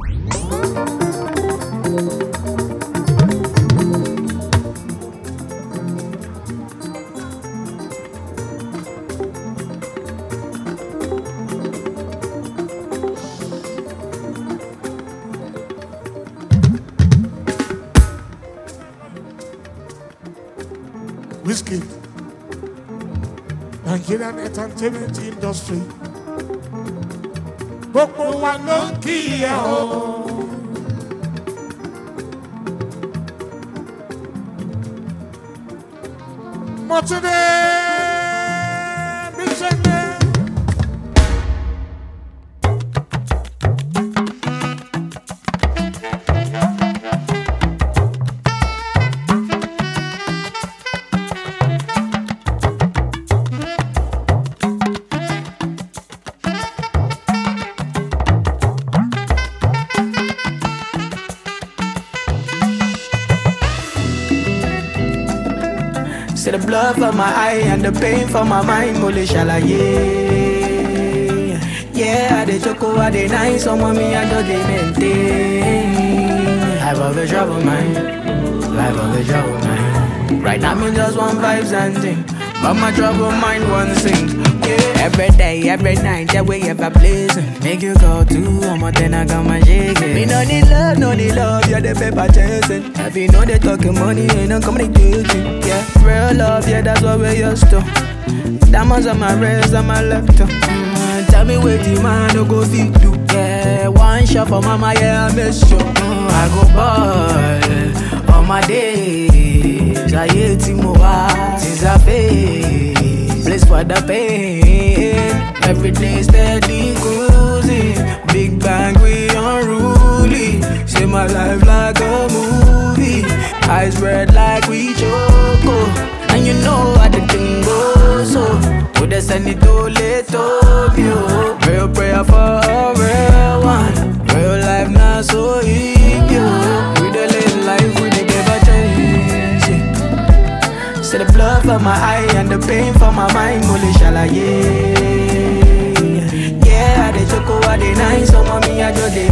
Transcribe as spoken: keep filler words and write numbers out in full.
Whiskey, Nigerian entertainment industry. Gbogbo wa ló ń kí ẹ o. Mo tún dé bí ṣe dé. See the blood from my eye and the pain from my mind, mole shalaye. Yeah, I dey choco, I dey nice, some of me I just dey maintain. Life of a trouble mind, life of a trouble mind. Right now me just want vibes and thing, but my trouble mind won't sing. Yeah, every day, every night, that way ever blazing. Make you go to one more then I got my shaking. Me no need love, no need love, you're the paper chasing. If you know they talking money, ain't no communicating. Yeah, real love, yeah, that's what we're used to. Diamonds on my wrist, on my left. Mm, tell me what you man no go feed do. Yeah, one shot for mama, yeah, I miss you. Mm, I go ball on my days. I hate Timoa, since I face. Place for the pain. Every day steady cruising. Big bang, we unruly. See my life like a movie. Eyes red like we choco. And you know how the thing goes so. Would I send it to little you? Real prayer for a real one. Real life not so easy. We the live life, we the give a change. See the blood from my eye and the pain from my mind, mole shalaye. Yeah, I dey choco, I dey nice, some of me I just dey